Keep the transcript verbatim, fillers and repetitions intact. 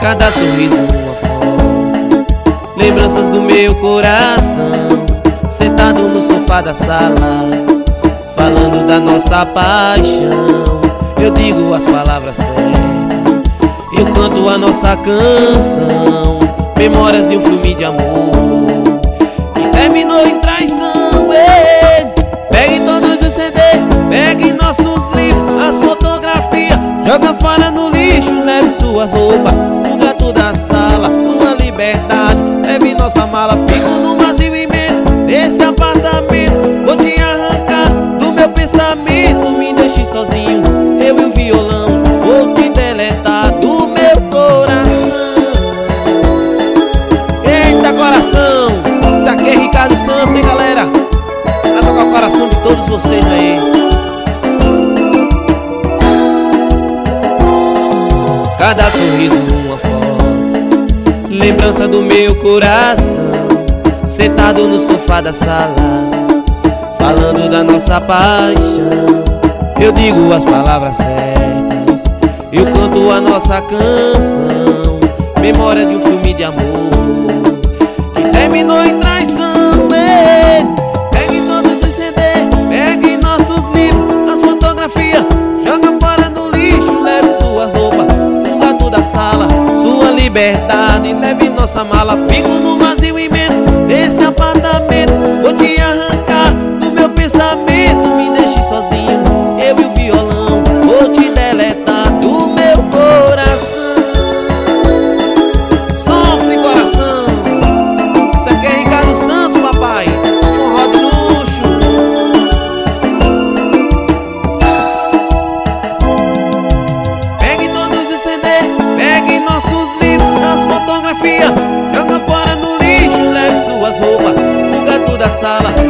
Cada sorriso uma foto, lembranças do meu coração, sentado no sofá da sala, falando da nossa paixão. Eu digo as palavras certas, eu canto a nossa canção, memórias de um filme de amor que terminou em traição. Ei, pegue todos os C D, pegue nossos livros, as fotografias, joga fora no lixo, leve suas roupas, o gato da sala, sua liberdade, leve nossa mala. Fico num vazio imenso desse apartamento, vou te arrancar do meu pensamento, me deixe sozinho, eu e o violão, vou te deletar do meu coração. Eita coração, isso aqui é Ricardo Santos, hein galera? Pra tocar o coração de todos vocês aí. Cada sorriso uma foto, lembrança do meu coração, sentado no sofá da sala, falando da nossa paixão. Eu digo as palavras certas, eu canto a nossa canção, memória de um filme de amor que terminou em traição. Ei, pegue todos os C D, pegue nossos livros, as fotografias, joga fora no lixo, leve suas roupas, o gato da sala, sua liberdade, leve nossa mala. Fico no vazio imenso desse apartamento, vou te arrancar do meu pensamento, me deixe sozinho, eu e o violão, vou te deletar do meu coração. Sofre coração, isso aqui é Ricardo Santos, papai, forró de luxo. Pegue todos os C D, pegue nossos livros, as fotografias, joga fora no lixo, leve suas roupas, o gato da sala,